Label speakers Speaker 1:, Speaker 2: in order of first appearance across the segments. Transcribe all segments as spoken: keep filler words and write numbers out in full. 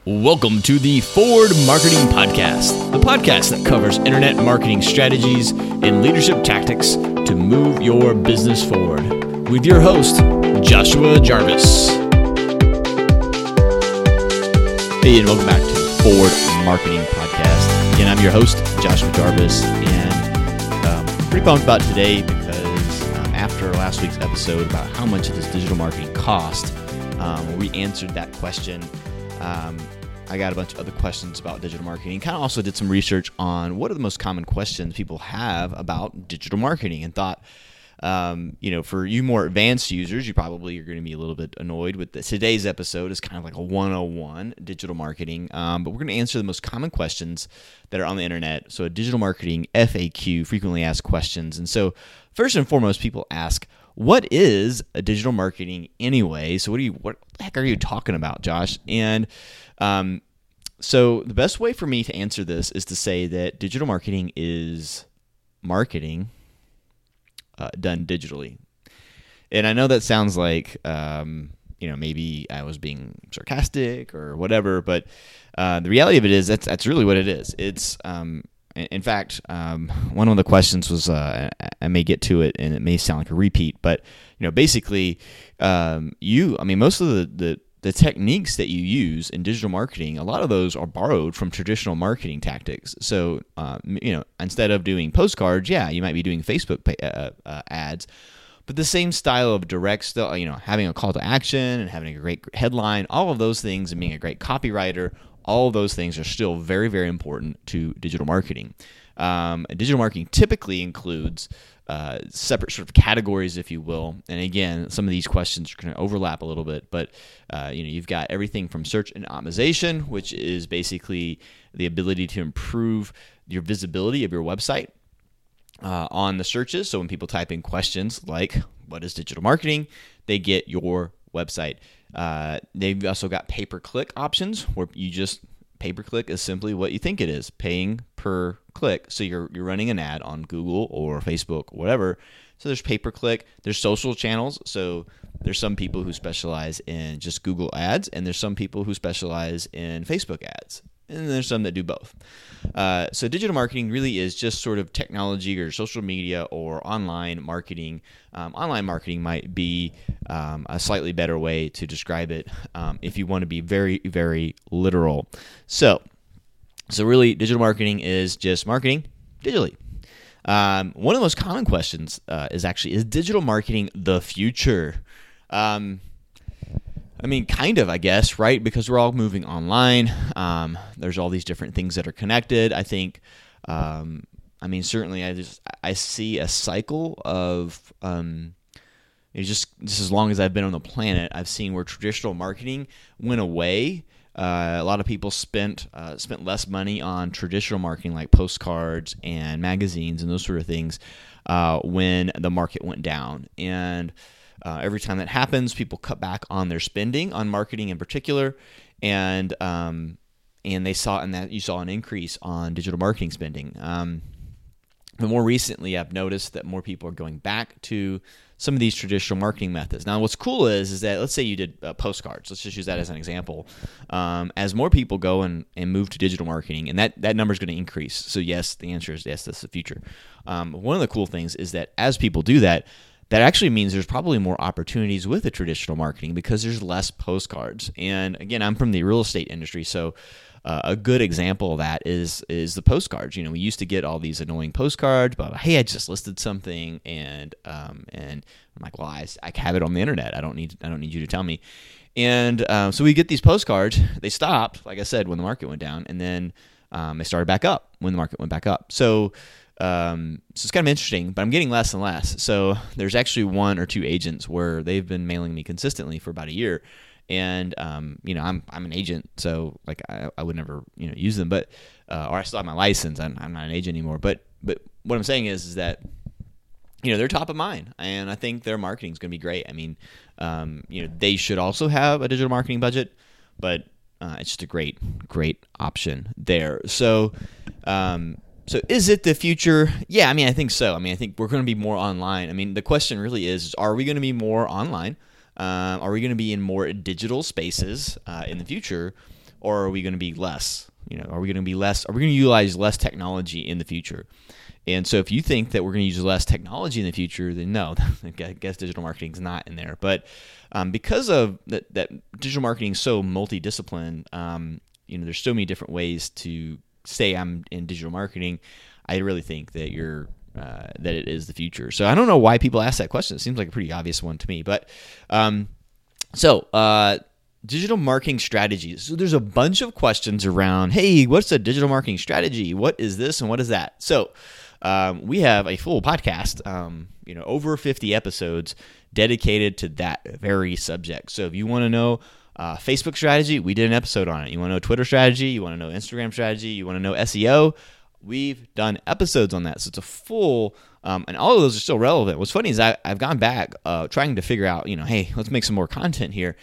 Speaker 1: Welcome to the Forward Marketing Podcast, the podcast that covers internet marketing strategies and leadership tactics to move your business forward. With your host, Joshua Jarvis. Hey, and welcome back to the Forward Marketing Podcast. Again, I'm your host, Joshua Jarvis, and um, pretty pumped about today because um, after last week's episode about how much does digital marketing cost, um, we answered that question. Um, I got a bunch of other questions about digital marketing. Kind of also did some research on what are the most common questions people have about digital marketing, and thought, um, you know, for you more advanced users, you probably are going to be a little bit annoyed with this. Today's episode is kind of like a one oh one digital marketing, um, but we're going to answer the most common questions that are on the internet. So a digital marketing F A Q, frequently asked questions. And so first and foremost, people ask, what is a digital marketing anyway? So what do you, what the heck are you talking about, Josh? And um, so the best way for me to answer this is to say that digital marketing is marketing uh, done digitally. And I know that sounds like, um, you know, maybe I was being sarcastic or whatever, but uh, the reality of it is that's that's really what it is. It's um, In fact, um, one of the questions was, uh, I may get to it and it may sound like a repeat, but you know, basically, um, you, I mean, most of the, the, the techniques that you use in digital marketing, a lot of those are borrowed from traditional marketing tactics. So, uh, you know, instead of doing postcards, yeah, you might be doing Facebook pay, uh, uh, ads, but the same style of direct, still, you know, having a call to action and having a great headline, all of those things, and being a great copywriter. All of those things are still very, very important to digital marketing. Um, digital marketing typically includes uh, separate sort of categories, if you will. And again, some of these questions are going to overlap a little bit, but uh, you know, you've got everything from search and optimization, which is basically the ability to improve your visibility of your website uh, on the searches. So when people type in questions like, what is digital marketing? They get your website. Uh, they've also got pay-per-click options where you just, pay-per-click is simply what you think it is, paying per click. So you're you're running an ad on Google or Facebook or whatever. So there's pay-per-click. There's social channels. So there's some people who specialize in just Google ads, and there's some people who specialize in Facebook ads. And there's some that do both. Uh, so digital marketing really is just sort of technology or social media or online marketing. Um, online marketing might be um, a slightly better way to describe it um, if you want to be very, very literal. So, so really, digital marketing is just marketing digitally. Um, one of the most common questions uh, is actually, is digital marketing the future? Um, I mean, kind of, I guess, right? Because we're all moving online. Um, there's all these different things that are connected. I think, um, I mean, certainly, I just I see a cycle of um, it's just just as long as I've been on the planet, I've seen where traditional marketing went away. Uh, a lot of people spent uh, spent less money on traditional marketing like postcards and magazines and those sort of things uh, when the market went down. And Uh, every time that happens, people cut back on their spending on marketing in particular, and um, and they saw and that you saw an increase on digital marketing spending. Um, but more recently, I've noticed that more people are going back to some of these traditional marketing methods. Now, what's cool is is that let's say you did uh, postcards. Let's just use that as an example. Um, as more people go and, and move to digital marketing, and that that number is going to increase. So yes, the answer is yes. That's the future. Um, one of the cool things is that as people do that, that actually means there's probably more opportunities with the traditional marketing because there's less postcards. And again, I'm from the real estate industry, so uh, a good example of that is is the postcards. You know, we used to get all these annoying postcards about, hey, I just listed something, and um, and I'm like, well, I, I have it on the internet. I don't need I don't need you to tell me. And uh, so we get these postcards. They stopped, like I said, when the market went down, and then um, they started back up when the market went back up. So. Um, so it's kind of interesting, but I'm getting less and less. So there's actually one or two agents where they've been mailing me consistently for about a year, and um, you know, I'm I'm an agent, so like I, I would never you know use them, but uh, or I still have my license. I'm, I'm not an agent anymore. But but what I'm saying is is that you know they're top of mind, and I think their marketing is going to be great. I mean, um, you know, they should also have a digital marketing budget, but uh, it's just a great great option there. So. Um, So is it the future? Yeah, I mean, I think so. I mean, I think we're going to be more online. I mean, the question really is, are we going to be more online? Uh, are we going to be in more digital spaces uh, in the future? or are we going to be less? You know, are we going to be less? Are we going to utilize less technology in the future? And so if you think that we're going to use less technology in the future, then no, I guess digital marketing is not in there. But um, because of that, that digital marketing is so multidisciplined, um, you know, there's so many different ways to say I'm in digital marketing. I really think that you're uh, that it is the future. So I don't know why people ask that question. It seems like a pretty obvious one to me. But um, so uh, digital marketing strategies. So there's a bunch of questions around, hey, what's a digital marketing strategy? What is this and what is that? So Um, we have a full podcast, um, you know, over fifty episodes dedicated to that very subject. So if you want to know uh, Facebook strategy, we did an episode on it. You want to know Twitter strategy, you want to know Instagram strategy, you want to know S E O, we've done episodes on that. So it's a full, um, and all of those are still relevant. What's funny is I, I've gone back uh, trying to figure out, you know, hey, let's make some more content here,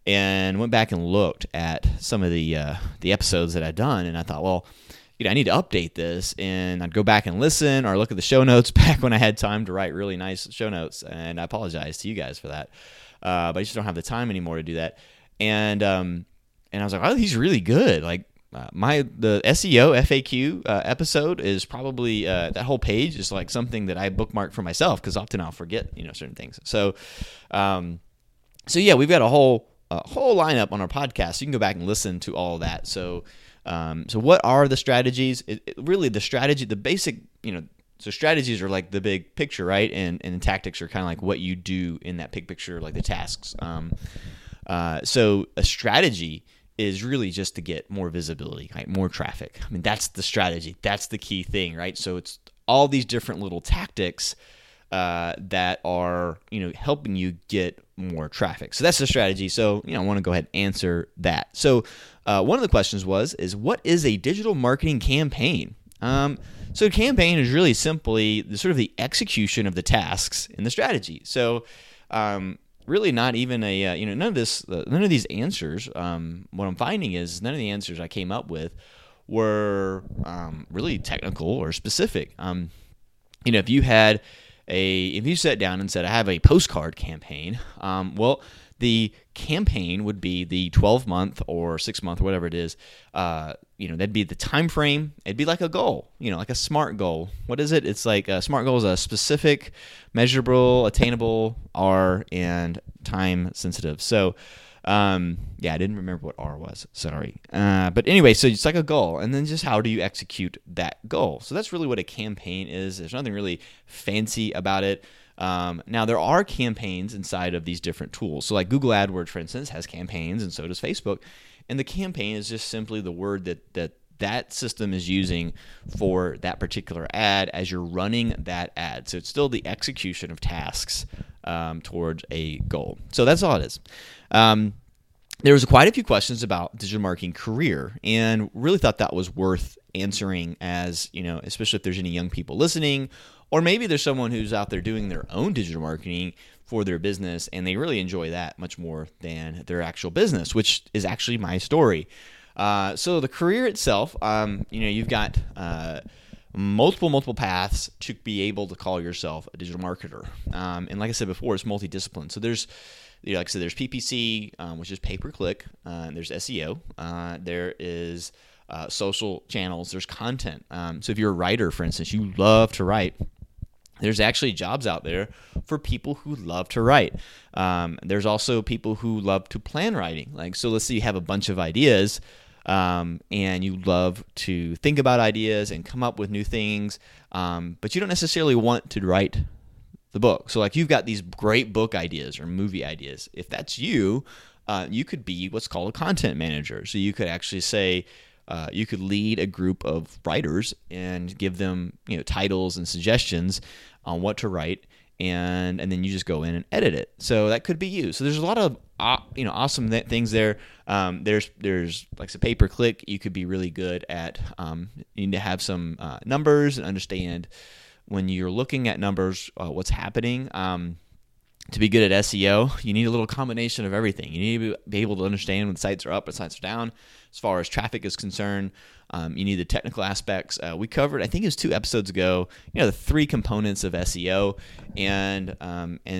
Speaker 1: and went back and looked at some of the uh, the episodes that I'd done, and I thought, well, you know, I need to update this, and I'd go back and listen or look at the show notes back when I had time to write really nice show notes, and I apologize to you guys for that, uh, but I just don't have the time anymore to do that, and um, and I was like, oh, he's really good, like, uh, my the S E O F A Q uh, episode is probably, uh, that whole page is like something that I bookmark for myself, because often I'll forget, you know, certain things, so, um, so yeah, we've got a whole, a whole lineup on our podcast, so you can go back and listen to all of that, so, Um, so what are the strategies? It, it, really, the strategy, the basic, you know, so strategies are like the big picture, right? And and tactics are kind of like what you do in that big picture, like the tasks. Um, uh, so a strategy is really just to get more visibility, right? More traffic. I mean, that's the strategy. That's the key thing, right? So it's all these different little tactics uh, that are, you know, helping you get more traffic. So that's the strategy. So, you know, I want to go ahead and answer that. So uh, one of the questions was, is what is a digital marketing campaign? Um, so a campaign is really simply the sort of the execution of the tasks in the strategy. So um, really not even a, uh, you know, none of this, uh, none of these answers, um, what I'm finding is none of the answers I came up with were um, really technical or specific. Um, you know, if you had A, if you sat down and said, I have a postcard campaign, um, well, the campaign would be the twelve-month or six-month or whatever it is. Uh, you know, that'd be the time frame. It'd be like a goal, you know, like a SMART goal. What is it? It's like a SMART goal is a specific, measurable, attainable, R, and time sensitive. So, um, yeah, I didn't remember what R was. Sorry. Uh, but anyway, so it's like a goal. And then just how do you execute that goal? So that's really what a campaign is. There's nothing really fancy about it. Um, now, there are campaigns inside of these different tools. So like Google AdWords, for instance, has campaigns, and so does Facebook. And the campaign is just simply the word that that that system is using for that particular ad as you're running that ad. So it's still the execution of tasks um, towards a goal. So that's all it is. Um, there was quite a few questions about digital marketing career, and really thought that was worth answering, as, you know, especially if there's any young people listening, or maybe there's someone who's out there doing their own digital marketing for their business, and they really enjoy that much more than their actual business, which is actually my story. Uh, so the career itself, um, you know, you've got uh, multiple, multiple paths to be able to call yourself a digital marketer. Um, and like I said before, it's multidiscipline. So there's, you know, like I said, there's P P C, um, which is pay-per-click. Uh, and there's S E O. Uh, there is uh, social channels. There's content. Um, so if you're a writer, for instance, you love to write, there's actually jobs out there for people who love to write. Um, there's also people who love to plan writing. Like, so let's say you have a bunch of ideas, um, and you love to think about ideas and come up with new things, um, but you don't necessarily want to write the book. So like, you've got these great book ideas or movie ideas. If that's you, uh, you could be what's called a content manager. So you could actually say, Uh, you could lead a group of writers and give them, you know, titles and suggestions on what to write, and and then you just go in and edit it. So that could be you. So there's a lot of uh, you know awesome th- things there. Um, there's there's like a pay per click. You could be really good at. Um, you need to have some uh, numbers and understand when you're looking at numbers uh, what's happening. Um, To be good at S E O, you need a little combination of everything. You need to be able to understand when sites are up and sites are down. As far as traffic is concerned, um, you need the technical aspects. Uh, we covered, I think it was two episodes ago, you know, the three components of S E O, and um, and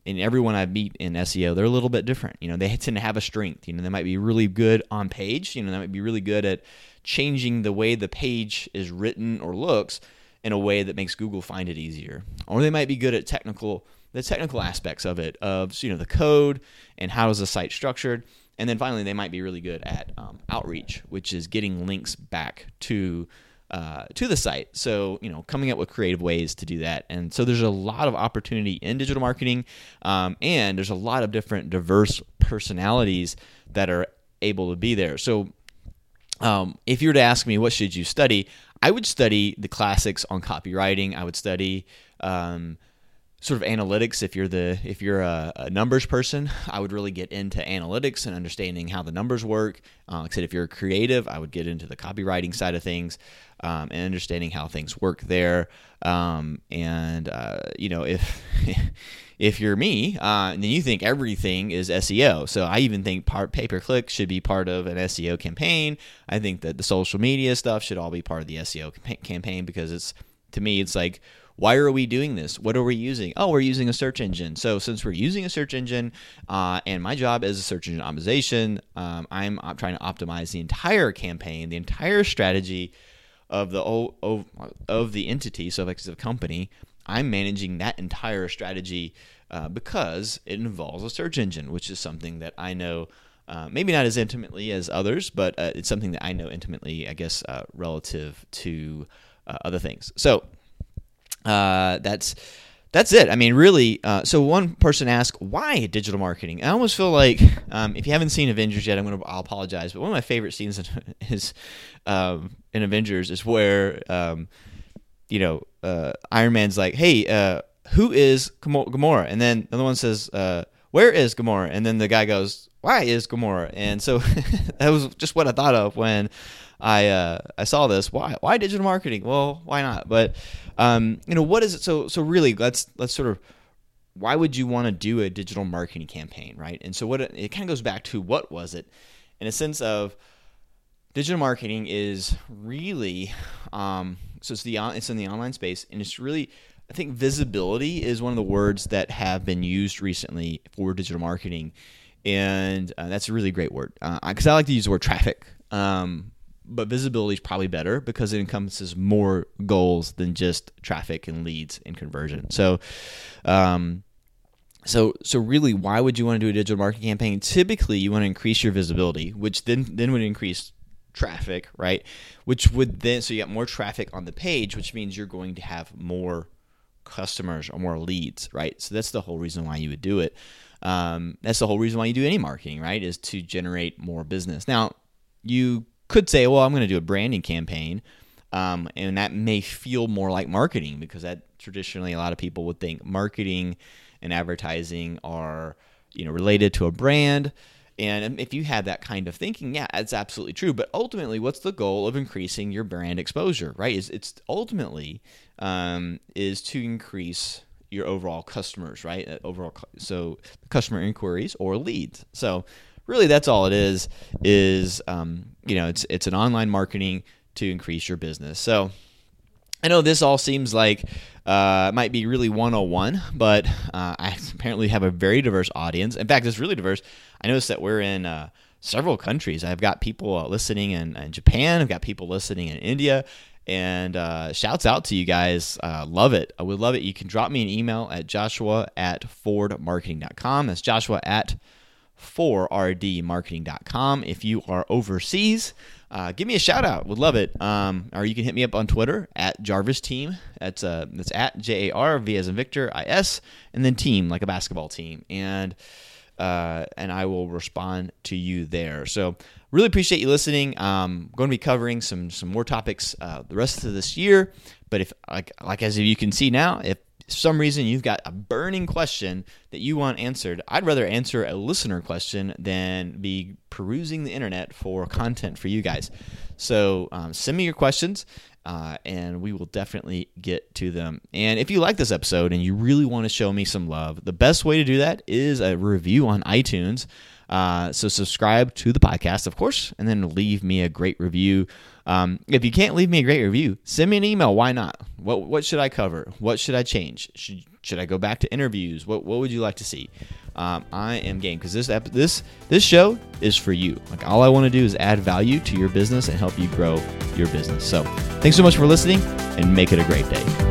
Speaker 1: and everyone I meet in S E O, they're a little bit different. You know, they tend to have a strength. You know, they might be really good on page. You know, they might be really good at changing the way the page is written or looks in a way that makes Google find it easier. Or they might be good at technical, the technical aspects of it, of, you know, the code and how is the site structured. And then finally, they might be really good at um, outreach, which is getting links back to uh, to the site. So, you know, coming up with creative ways to do that. And so there's a lot of opportunity in digital marketing, um, and there's a lot of different diverse personalities that are able to be there. So um, if you were to ask me, what should you study? I would study the classics on copywriting. I would study um, sort of analytics. If you're the if you're a, a numbers person, I would really get into analytics and understanding how the numbers work. Uh, like I said, if you're a creative, I would get into the copywriting side of things um, and understanding how things work there. Um, and uh, you know, if if you're me, uh, then you think everything is S E O. So I even think part pay per click should be part of an S E O campaign. I think that the social media stuff should all be part of the S E O campaign, because it's, to me, it's like, why are we doing this? What are we using? Oh, we're using a search engine. So since we're using a search engine, uh, and my job is a search engine optimization, um, I'm, I'm trying to optimize the entire campaign, the entire strategy of the of, of the entity. So if it's a company, I'm managing that entire strategy uh, because it involves a search engine, which is something that I know uh, maybe not as intimately as others, but uh, it's something that I know intimately, I guess, uh, relative to uh, other things. So Uh, that's that's it. I mean, really. Uh, so one person asked, why digital marketing? I almost feel like um, if you haven't seen Avengers yet, I'm gonna I'll apologize. But one of my favorite scenes in, is um, in Avengers is where um, you know uh, Iron Man's like, hey, uh, who is Gamora? And then the other one says, uh, where is Gamora? And then the guy goes, why is Gamora? And so that was just what I thought of when I uh, I saw this. Why why digital marketing? Well, why not? But um, you know, what is it? So so really, let's let's sort of, why would you want to do a digital marketing campaign, right? And so what it, it kind of goes back to, what was it, in a sense of digital marketing is really um, so it's the it's in the online space, and it's really, I think visibility is one of the words that have been used recently for digital marketing, and uh, that's a really great word because uh, I like to use the word traffic. Um, But visibility is probably better because it encompasses more goals than just traffic and leads and conversion. So, um, so, so really, why would you want to do a digital marketing campaign? Typically, you want to increase your visibility, which then then would increase traffic, right? Which would then, so you got more traffic on the page, which means you're going to have more customers or more leads, right? So that's the whole reason why you would do it. Um, that's the whole reason why you do any marketing, right? Is to generate more business. Now, you could say, well, I'm going to do a branding campaign, um, and that may feel more like marketing, because that traditionally a lot of people would think marketing and advertising are, you know, related to a brand. And if you have that kind of thinking, yeah, that's absolutely true. But ultimately, what's the goal of increasing your brand exposure, right? Is it's ultimately um, is to increase your overall customers, right? Uh, overall, so customer inquiries or leads. So really, that's all it is, is, um, you know, it's it's an online marketing to increase your business. So I know this all seems like uh, it might be really one oh one, but uh, I apparently have a very diverse audience. In fact, it's really diverse. I noticed that we're in uh, several countries. I've got people uh, listening in, in Japan. I've got people listening in India. And uh, shouts out to you guys. Uh, love it. I would love it. You can drop me an email at joshua at ford marketing dot com. That's joshua at four r d marketing dot com. If you are overseas, uh, give me a shout out. Would love it. Um, or you can hit me up on Twitter at Jarvis Team. That's uh, that's at J A R V as in Victor I S, and then team, like a basketball team. And uh, and I will respond to you there. So really appreciate you listening. Um, going to be covering some some more topics uh, the rest of this year. But if like like as you can see now, if for some reason you've got a burning question that you want answered, I'd rather answer a listener question than be perusing the internet for content for you guys. So um, send me your questions, uh, and we will definitely get to them. And if you like this episode and you really want to show me some love, the best way to do that is a review on iTunes. Uh, so subscribe to the podcast, of course, and then leave me a great review. Um, if you can't leave me a great review, send me an email. Why not? What what should I cover? What should I change? Should Should I go back to interviews? What What would you like to see? Um, I am game because this ep- this this show is for you. Like all I want to do is add value to your business and help you grow your business. So thanks so much for listening, and make it a great day.